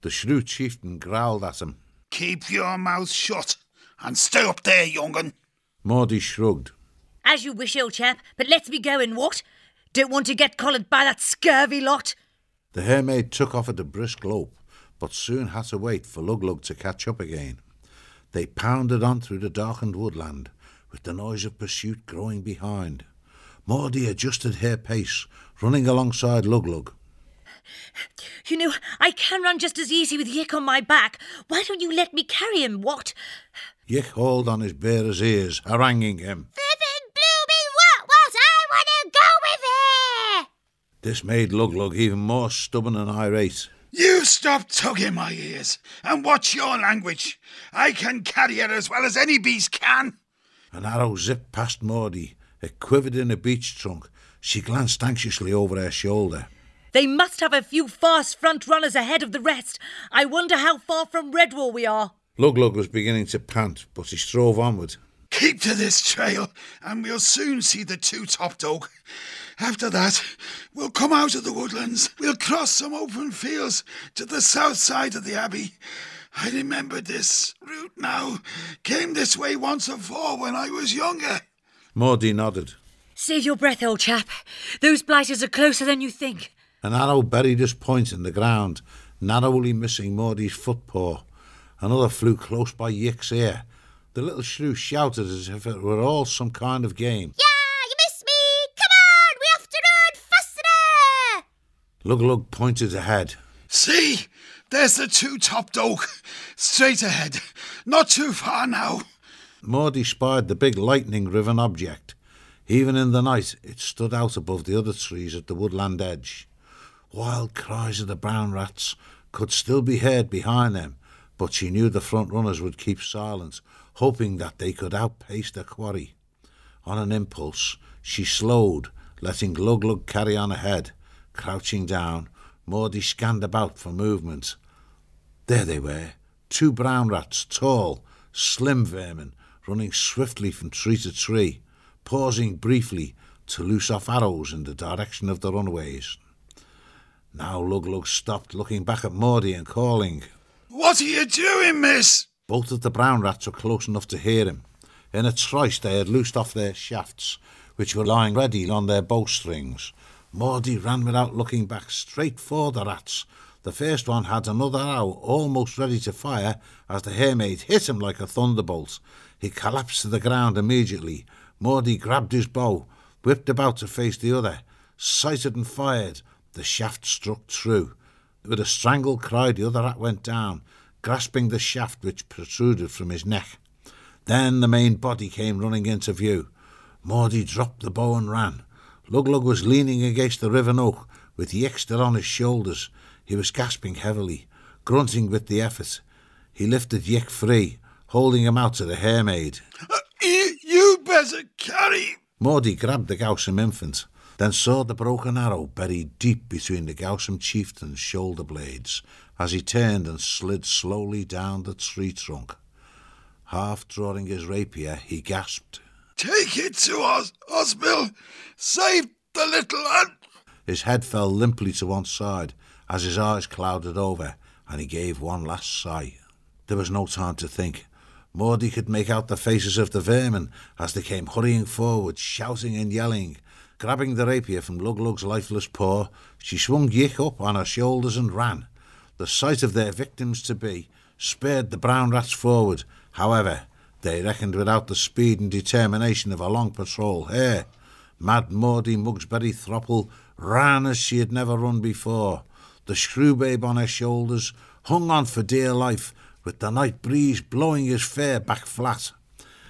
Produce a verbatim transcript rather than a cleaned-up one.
The shrew chieftain growled at him. Keep your mouth shut and stay up there, young'un. Maudie shrugged. As you wish, old chap, but let's be going, what? Don't want to get collared by that scurvy lot. The Heremaid took off at a brisk lope, but soon had to wait for Lug Lug to catch up again. They pounded on through the darkened woodland, with the noise of pursuit growing behind. Maudie adjusted her pace, running alongside Lug Lug. You know, I can run just as easy with Yick on my back. Why don't you let me carry him, what? Yick hauled on his bearer's ears, haranguing him. Flippin' blooming what was I want to go with her? This made Lug Lug even more stubborn and irate. You stop tugging my ears and watch your language. I can carry her as well as any beast can. An arrow zipped past Maudie. It quivered in a beech trunk. She glanced anxiously over her shoulder. They must have a few fast front runners ahead of the rest. I wonder how far from Redwall we are. Lug Lug was beginning to pant, but he strove onward. Keep to this trail, and we'll soon see the two-topped oak. After that, we'll come out of the woodlands. We'll cross some open fields to the south side of the abbey. I remember this route now. Came this way once before when I was younger. Maudie nodded. Save your breath, old chap. Those blighters are closer than you think. An arrow buried his point in the ground, narrowly missing Maudie's footpaw. Another flew close by Yick's ear. The little shrew shouted as if it were all some kind of game. Yeah, you missed me! Come on, we have to run faster! Lug Lug pointed ahead. See, there's the two-topped oak. Straight ahead. Not too far now. Maudie spied the big lightning-riven object. Even in the night, it stood out above the other trees at the woodland edge. Wild cries of the brown rats could still be heard behind them, but she knew the front runners would keep silent, hoping that they could outpace their quarry. On an impulse, she slowed, letting Lug Lug carry on ahead. Crouching down, Maudie scanned about for movement. There they were, two brown rats, tall, slim vermin, running swiftly from tree to tree, pausing briefly to loose off arrows in the direction of the runaways. Now Lug Lug stopped, looking back at Maudie and calling. What are you doing, miss? Both of the brown rats were close enough to hear him. In a trice they had loosed off their shafts, which were lying ready on their bowstrings. Maudie ran without looking back, straight for the rats. The first one had another arrow almost ready to fire as the Heremaid hit him like a thunderbolt. He collapsed to the ground immediately. Maudie grabbed his bow, whipped about to face the other, sighted and fired. The shaft struck true. With a strangled cry, the other rat went down, grasping the shaft which protruded from his neck. Then the main body came running into view. Maudie dropped the bow and ran. Lug Lug was leaning against the riven oak, with Yick still on his shoulders. He was gasping heavily, grunting with the effort. He lifted Yick free, holding him out to the Heremaid. Uh, you, you better carry... Maudie grabbed the Gowsome infant, then saw the broken arrow buried deep between the Gowsome chieftain's shoulder blades as he turned and slid slowly down the tree trunk. Half drawing his rapier, he gasped, Take it to us, Osbill. Save the little lad. His head fell limply to one side as his eyes clouded over, and he gave one last sigh. There was no time to think. Maudie could make out the faces of the vermin as they came hurrying forward, shouting and yelling. Grabbing the rapier from Lug Lug's lifeless paw, she swung Yick up on her shoulders and ran. The sight of their victims-to-be spurred the brown rats forward. However, they reckoned without the speed and determination of a long patrol. Her, mad Maudie Mugsbury Thropple, ran as she had never run before. The shrew babe on her shoulders hung on for dear life, with the night breeze blowing his fur back flat.